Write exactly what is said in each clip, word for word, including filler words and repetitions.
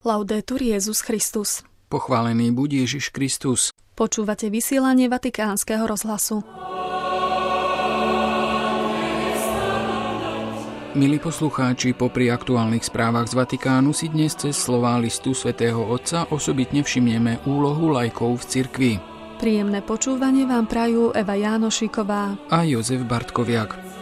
Laudetur Jesus Christus. Pochválený buď Ježiš Kristus. Počúvate vysielanie Vatikánskeho rozhlasu. Milí poslucháči, popri aktuálnych správach z Vatikánu si dnes cez slová listu svätého Otca osobitne všimneme úlohu laikov v cirkvi. Príjemné počúvanie vám prajú Eva Jánošíková a Jozef Bartkoviak.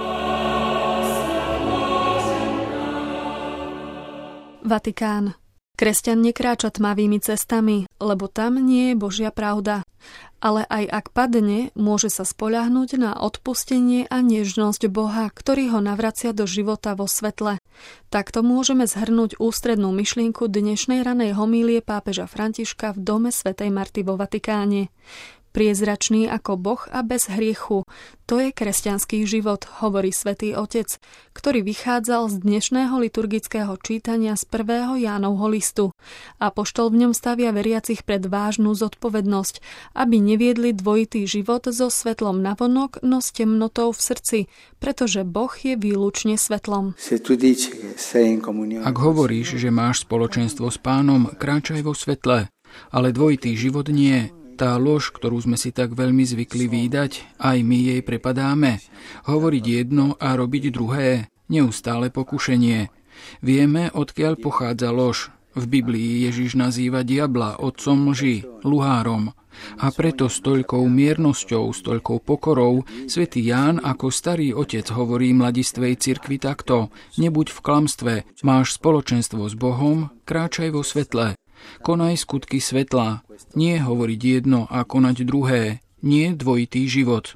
Vatikán. Kresťan nekráča tmavými cestami, lebo tam nie je Božia pravda. Ale aj ak padne, môže sa spoľahnúť na odpustenie a nežnosť Boha, ktorý ho navracia do života vo svetle. Takto môžeme zhrnúť ústrednú myšlienku dnešnej ranej homílie pápeža Františka v dome svätej Marty vo Vatikáne. Priezračný ako Boh a bez hriechu. To je kresťanský život, hovorí Svätý Otec, ktorý vychádzal z dnešného liturgického čítania z prvého Jánovho listu. Apoštol v ňom stavia veriacich pred vážnu zodpovednosť, aby neviedli dvojitý život so svetlom navonok, no s temnotou v srdci, pretože Boh je výlučne svetlom. Ak hovoríš, že máš spoločenstvo s Pánom, kráčaj vo svetle, ale dvojitý život nie. Tá lož, ktorú sme si tak veľmi zvykli vídať, aj my jej prepadáme. Hovoriť jedno a robiť druhé. Neustále pokušenie. Vieme, odkiaľ pochádza lož. V Biblii Ježiš nazýva diabla otcom lži, luhárom. A preto s toľkou miernosťou, s toľkou pokorou svätý Ján ako starý otec hovorí mladistvej cirkvi takto: nebuď v klamstve, máš spoločenstvo s Bohom, kráčaj vo svetle. Konaj skutky svetla, nie hovoriť jedno a konať druhé, nie dvojitý život.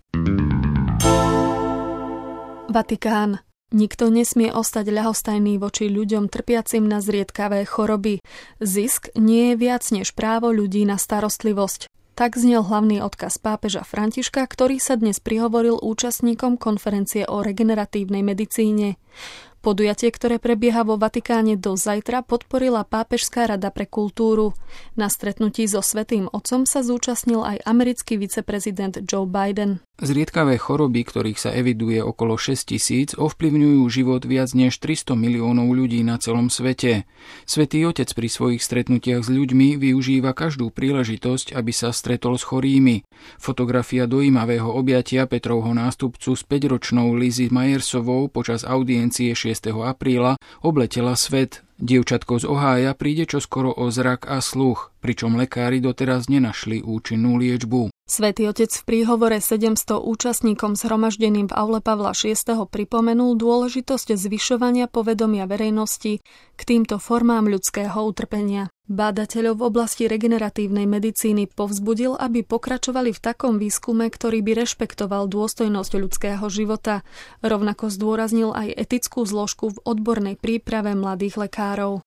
Vatikán. Nikto nesmie ostať ľahostajný voči ľuďom trpiacim na zriedkavé choroby. Zisk nie je viac než právo ľudí na starostlivosť. Tak znel hlavný odkaz pápeža Františka, ktorý sa dnes prihovoril účastníkom konferencie o regeneratívnej medicíne. Podujatie, ktoré prebieha vo Vatikáne do zajtra, podporila Pápežská rada pre kultúru. Na stretnutí so Svätým Otcom sa zúčastnil aj americký viceprezident Joe Biden. Zriedkavé choroby, ktorých sa eviduje okolo šesť tisíc, ovplyvňujú život viac než tristo miliónov ľudí na celom svete. Svätý Otec pri svojich stretnutiach s ľuďmi využíva každú príležitosť, aby sa stretol s chorými. Fotografia dojímavého objatia Petrovho nástupcu s päťročnou Lizzy Myersovou počas audiencie šiesteho apríla obletela svet. Dievčatko z Ohája príde čoskoro o zrak a sluch, pričom lekári doteraz nenašli účinnú liečbu. Svätý Otec v príhovore sedemsto účastníkom zhromaždeným v aule Pavla šiesteho pripomenul dôležitosť zvyšovania povedomia verejnosti k týmto formám ľudského utrpenia. Bádateľov v oblasti regeneratívnej medicíny povzbudil, aby pokračovali v takom výskume, ktorý by rešpektoval dôstojnosť ľudského života. Rovnako zdôraznil aj etickú zložku v odbornej príprave mladých lekárov.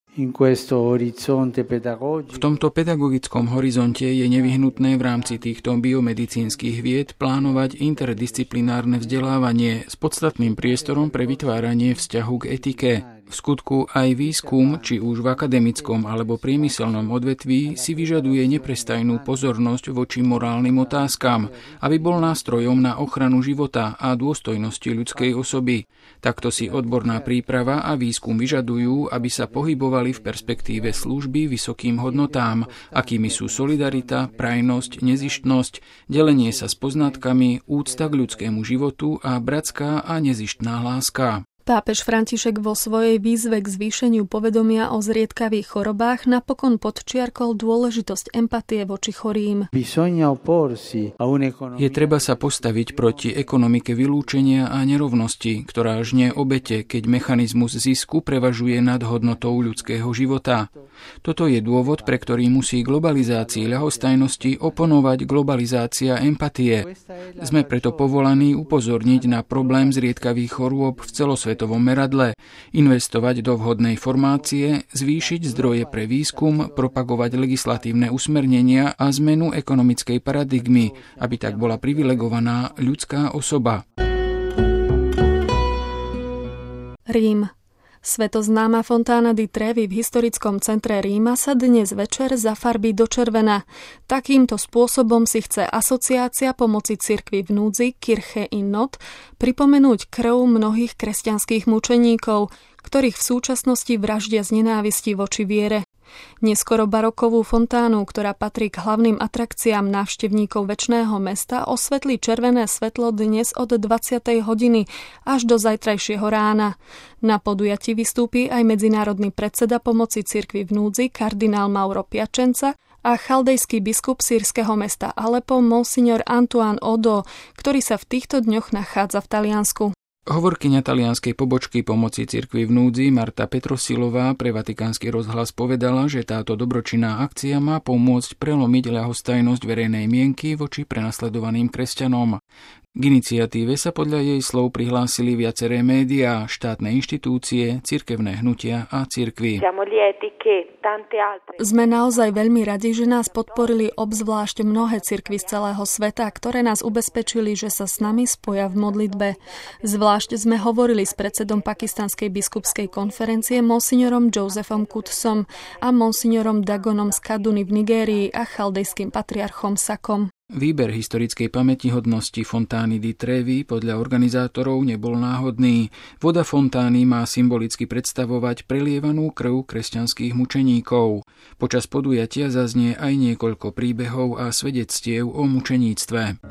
V tomto pedagogickom horizonte je nevyhnutné v rámci týchto biomedicínskych vied plánovať interdisciplinárne vzdelávanie s podstatným priestorom pre vytváranie vzťahu k etike. V skutku aj výskum, či už v akademickom alebo priemyselnom odvetví, si vyžaduje neprestajnú pozornosť voči morálnym otázkam, aby bol nástrojom na ochranu života a dôstojnosti ľudskej osoby. Takto si odborná príprava a výskum vyžadujú, aby sa pohybovali v perspektíve služby vysokým hodnotám, akými sú solidarita, prajnosť, nezištnosť, delenie sa s poznatkami, úcta k ľudskému životu a bratská a nezištná láska. Pápež František vo svojej výzve k zvýšeniu povedomia o zriedkavých chorobách napokon podčiarkol dôležitosť empatie voči chorým. Je treba sa postaviť proti ekonomike vylúčenia a nerovnosti, ktorá žne obete, keď mechanizmus zisku prevažuje nad hodnotou ľudského života. Toto je dôvod, pre ktorý musí globalizácii ľahostajnosti oponovať globalizácia empatie. Sme preto povolaní upozorniť na problém zriedkavých chorôb v celosvetovom meradle, investovať do vhodnej formácie, zvýšiť zdroje pre výskum, propagovať legislatívne usmernenia a zmenu ekonomickej paradigmy, aby tak bola privilegovaná ľudská osoba. Rím. Svetoznáma Fontána di Trevi v historickom centre Ríma sa dnes večer zafarbí do červena. Takýmto spôsobom si chce asociácia pomoci cirkvi v núdzi Kirche in Not pripomenúť krv mnohých kresťanských mučeníkov, ktorých v súčasnosti vraždia z nenávisti voči viere. Neskoro barokovú fontánu, ktorá patrí k hlavným atrakciám návštevníkov Večného mesta, osvetlí červené svetlo dnes od dvadsiatej hodiny až do zajtrajšieho rána. Na podujatí vystúpi aj medzinárodný predseda pomoci cirkvi v núdzi kardinál Mauro Piacenza a chaldejský biskup sýrskeho mesta Aleppo monsignor Antoine Odo, ktorý sa v týchto dňoch nachádza v Taliansku. Hovorkyňa talianskej pobočky pomoci cirkvi v núdzi Marta Petrosilová pre Vatikánsky rozhlas povedala, že táto dobročinná akcia má pomôcť prelomiť ľahostajnosť verejnej mienky voči prenasledovaným kresťanom. K iniciatíve sa podľa jej slov prihlásili viaceré médiá, štátne inštitúcie, cirkevné hnutia a cirkvi. Sme naozaj veľmi radi, že nás podporili obzvlášť mnohé cirkvi z celého sveta, ktoré nás ubezpečili, že sa s nami spoja v modlitbe. Zvlášť sme hovorili s predsedom Pakistanskej biskupskej konferencie monsignorom Josephom Kutsom a monsignorom Dagonom z Kaduny v Nigérii a chaldejským patriarchom Sakom. Výber historickej pamätihodnosti fontány di Trevi podľa organizátorov nebol náhodný. Voda fontány má symbolicky predstavovať prelievanú krv kresťanských mučeníkov. Počas podujatia zaznie aj niekoľko príbehov a svedectiev o mučeníctve.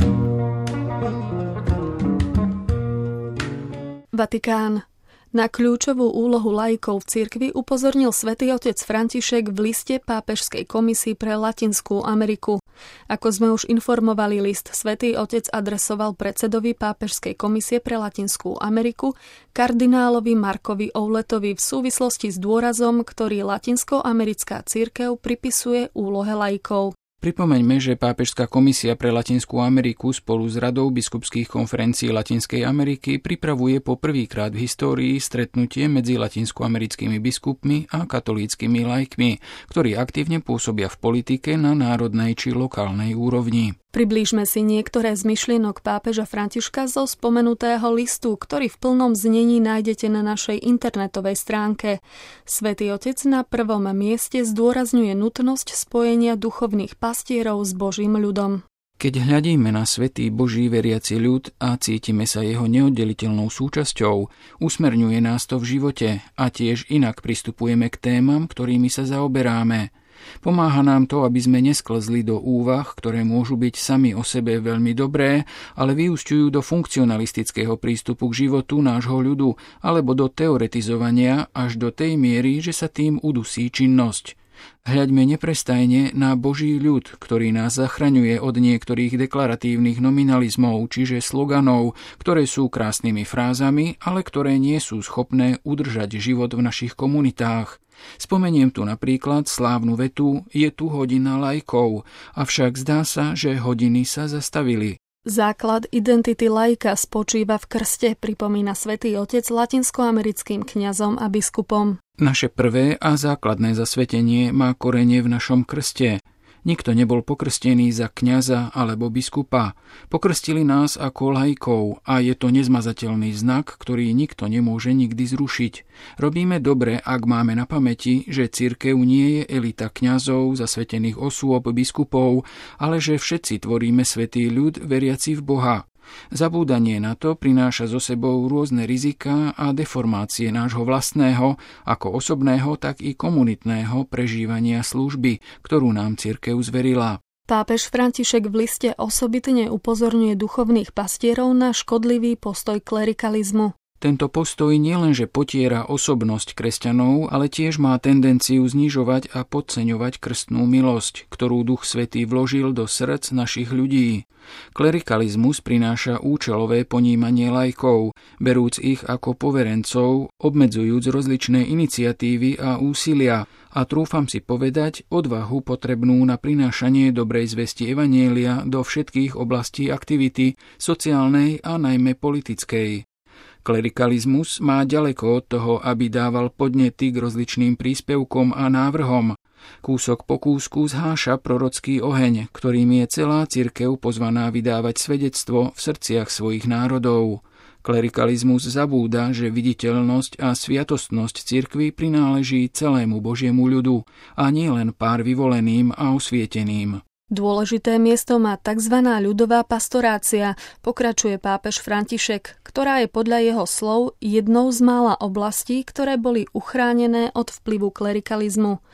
Vatikán. Na kľúčovú úlohu laikov v cirkvi upozornil svätý otec František v liste Pápežskej komisii pre Latinskú Ameriku. Ako sme už informovali, list svätý otec adresoval predsedovi Pápežskej komisie pre Latinskú Ameriku, kardinálovi Markovi Ouletovi v súvislosti s dôrazom, ktorý latinskoamerická cirkev pripisuje úlohe laikov. Pripomeňme, že Pápežská komisia pre Latinskú Ameriku spolu s Radou biskupských konferencií Latinskej Ameriky pripravuje po prvýkrát v histórii stretnutie medzi latinskoamerickými biskupmi a katolíckymi laikmi, ktorí aktívne pôsobia v politike na národnej či lokálnej úrovni. Priblížme si niektoré z myšlienok pápeža Františka zo spomenutého listu, ktorý v plnom znení nájdete na našej internetovej stránke. Svätý otec na prvom mieste zdôrazňuje nutnosť spojenia duchovných pastierov s Božím ľudom. Keď hľadíme na svätý Boží veriaci ľud a cítime sa jeho neoddeliteľnou súčasťou, usmerňuje nás to v živote a tiež inak pristupujeme k témam, ktorými sa zaoberáme. Pomáha nám to, aby sme nesklzli do úvah, ktoré môžu byť sami o sebe veľmi dobré, ale vyúsťujú do funkcionalistického prístupu k životu nášho ľudu alebo do teoretizovania až do tej miery, že sa tým udusí činnosť. Hľaďme neprestajne na Boží ľud, ktorý nás zachraňuje od niektorých deklaratívnych nominalizmov, čiže sloganov, ktoré sú krásnymi frázami, ale ktoré nie sú schopné udržať život v našich komunitách. Spomeniem tu napríklad slávnu vetu "Je tu hodina laikov", avšak zdá sa, že hodiny sa zastavili. Základ identity laika spočíva v krste, pripomína svätý otec latinskoamerickým kňazom a biskupom. Naše prvé a základné zasvetenie má korene v našom krste. Nikto nebol pokrstený za kňaza alebo biskupa. Pokrstili nás ako laikov a je to nezmazateľný znak, ktorý nikto nemôže nikdy zrušiť. Robíme dobre, ak máme na pamäti, že cirkev nie je elita kňazov, zasvetených osôb, biskupov, ale že všetci tvoríme svätý ľud veriaci v Boha. Zabúdanie na to prináša so sebou rôzne riziká a deformácie nášho vlastného, ako osobného, tak i komunitného prežívania služby, ktorú nám cirkev zverila. Pápež František v liste osobitne upozorňuje duchovných pastierov na škodlivý postoj klerikalizmu. Tento postoj nielenže potiera osobnosť kresťanov, ale tiež má tendenciu znižovať a podceňovať krstnú milosť, ktorú Duch Svätý vložil do srdc našich ľudí. Klerikalizmus prináša účelové ponímanie laikov, berúc ich ako poverencov, obmedzujúc rozličné iniciatívy a úsilia a trúfam si povedať odvahu potrebnú na prinášanie dobrej zvesti evanjelia do všetkých oblastí aktivity, sociálnej a najmä politickej. Klerikalizmus má ďaleko od toho, aby dával podnety k rozličným príspevkom a návrhom. Kúsok po kúsku zháša prorocký oheň, ktorým je celá cirkev pozvaná vydávať svedectvo v srdciach svojich národov. Klerikalizmus zabúda, že viditeľnosť a sviatostnosť cirkvi prináleží celému Božiemu ľudu a nie len pár vyvoleným a osvieteným. Dôležité miesto má tzv. Ľudová pastorácia, pokračuje pápež František, ktorá je podľa jeho slov jednou z mála oblastí, ktoré boli uchránené od vplyvu klerikalizmu. V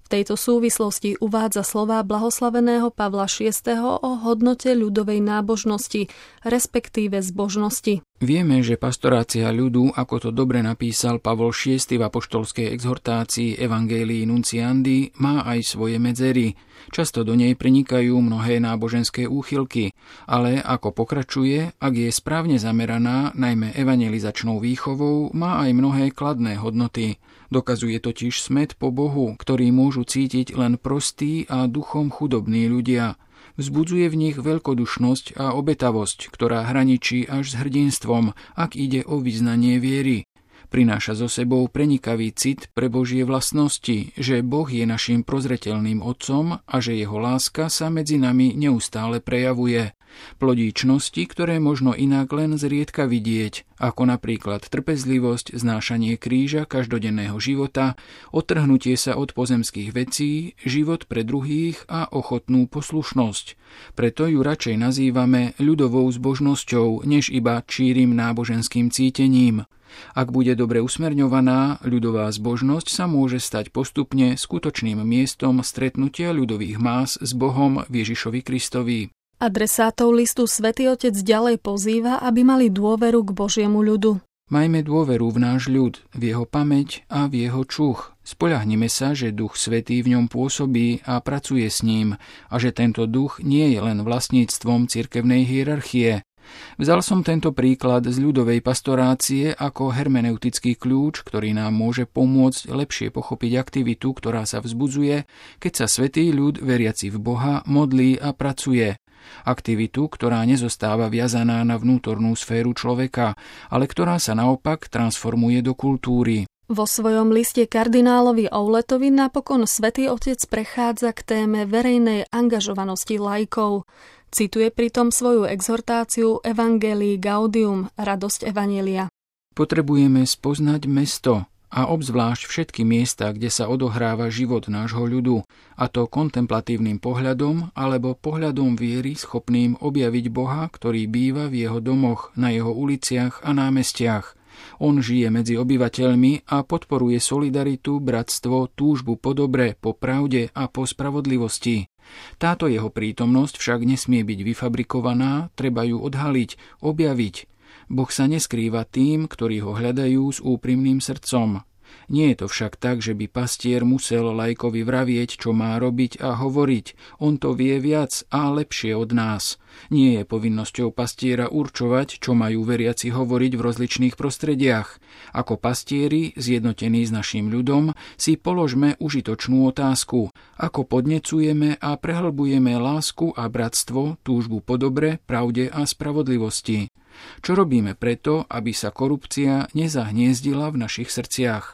tejto súvislosti uvádza slová blahoslaveného Pavla šiesteho o hodnote ľudovej nábožnosti, respektíve zbožnosti. Vieme, že pastorácia ľudu, ako to dobre napísal Pavol šiesty v apoštolskej exhortácii Evangelii Nunciandi, má aj svoje medzery. Často do nej prenikajú mnohé náboženské úchylky, ale ako pokračuje, ak je správne zameraná, najmä evangelizačnou výchovou, má aj mnohé kladné hodnoty. Dokazuje totiž smäd po Bohu, ktorý môžu cítiť len prostí a duchom chudobní ľudia. Vzbudzuje v nich veľkodušnosť a obetavosť, ktorá hraničí až s hrdinstvom, ak ide o vyznanie viery. Prináša so sebou prenikavý cit pre Božie vlastnosti, že Boh je naším prozreteľným otcom a že jeho láska sa medzi nami neustále prejavuje. Plodí čnosti, ktoré možno inak len zriedka vidieť, ako napríklad trpezlivosť, znášanie kríža každodenného života, odtrhnutie sa od pozemských vecí, život pre druhých a ochotnú poslušnosť. Preto ju radšej nazývame ľudovou zbožnosťou, než iba čírim náboženským cítením. Ak bude dobre usmerňovaná, ľudová zbožnosť sa môže stať postupne skutočným miestom stretnutia ľudových más s Bohom v Ježišovi Kristovi. Adresátov listu Svätý Otec ďalej pozýva, aby mali dôveru k Božiemu ľudu. Majme dôveru v náš ľud, v jeho pamäť a v jeho čuch. Spoľahnime sa, že Duch Svätý v ňom pôsobí a pracuje s ním a že tento duch nie je len vlastníctvom cirkevnej hierarchie. Vzal som tento príklad z ľudovej pastorácie ako hermeneutický kľúč, ktorý nám môže pomôcť lepšie pochopiť aktivitu, ktorá sa vzbudzuje, keď sa svätý ľud veriaci v Boha modlí a pracuje. Aktivitu, ktorá nezostáva viazaná na vnútornú sféru človeka, ale ktorá sa naopak transformuje do kultúry. Vo svojom liste kardinálovi Auletovi napokon Svätý Otec prechádza k téme verejnej angažovanosti laikov. Cituje pritom svoju exhortáciu Evangelii Gaudium, radosť evanjelia. Potrebujeme spoznať mesto a obzvlášť všetky miesta, kde sa odohráva život nášho ľudu, a to kontemplatívnym pohľadom alebo pohľadom viery schopným objaviť Boha, ktorý býva v jeho domoch, na jeho uliciach a námestiach. On žije medzi obyvateľmi a podporuje solidaritu, bratstvo, túžbu po dobre, po pravde a po spravodlivosti. Táto jeho prítomnosť však nesmie byť vyfabrikovaná, treba ju odhaliť, objaviť. Boh sa neskrýva tým, ktorí ho hľadajú s úprimným srdcom. Nie je to však tak, že by pastier musel laikovi vravieť, čo má robiť a hovoriť. On to vie viac a lepšie od nás. Nie je povinnosťou pastiera určovať, čo majú veriaci hovoriť v rozličných prostrediach. Ako pastieri, zjednotení s naším ľudom, si položme užitočnú otázku. Ako podnecujeme a prehlbujeme lásku a bratstvo, túžbu po dobre, pravde a spravodlivosti. Čo robíme preto, aby sa korupcia nezahniezdila v našich srdciach?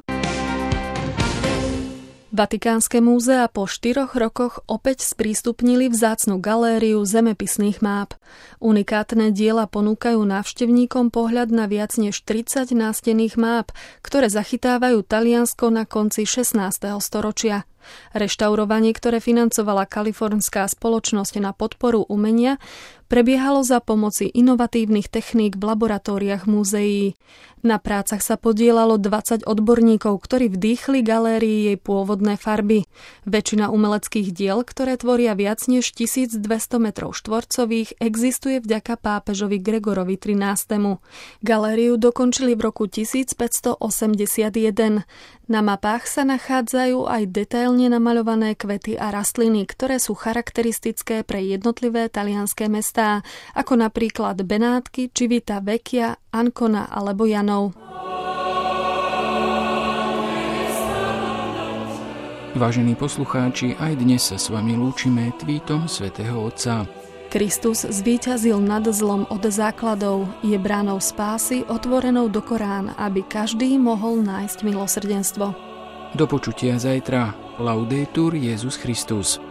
Vatikánske múzea po štyroch rokoch opäť sprístupnili vzácnu galériu zemepisných máp. Unikátne diela ponúkajú návštevníkom pohľad na viac než tridsať nástenných máp, ktoré zachytávajú Taliansko na konci šestnásteho storočia. Reštaurovanie, ktoré financovala kalifornská spoločnosť na podporu umenia, prebiehalo za pomoci inovatívnych techník v laboratóriách múzeí. Na prácach sa podieľalo dvadsať odborníkov, ktorí vdýchli galérii jej pôvodné farby. Väčšina umeleckých diel, ktoré tvoria viac než tisícdvesto metrov štvorcových, existuje vďaka pápežovi Gregorovi trinástemu. Galériu dokončili v roku tisícpäťstoosemdesiatjeden. Na mapách sa nachádzajú aj detailne namaľované kvety a rastliny, ktoré sú charakteristické pre jednotlivé talianské mestá, ako napríklad Benátky, Civita Vecchia, Ancona alebo Janov. Vážení poslucháči, aj dnes sa s vami lúčime tweetom svätého Otca. Kristus zvíťazil nad zlom od základov, je bránou spásy otvorenou do Korán, aby každý mohol nájsť milosrdenstvo. Do počutia zajtra. Laudetur Jesus Christus.